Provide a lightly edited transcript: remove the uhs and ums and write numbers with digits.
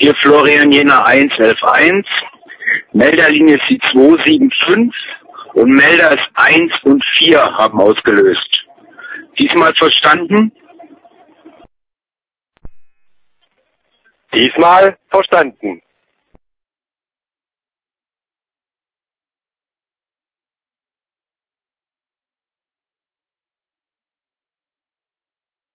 Hier Florian Jena 111.1. Melderlinie ist die 275 und Melder ist 1 und 4 haben ausgelöst. Diesmal verstanden? Diesmal verstanden.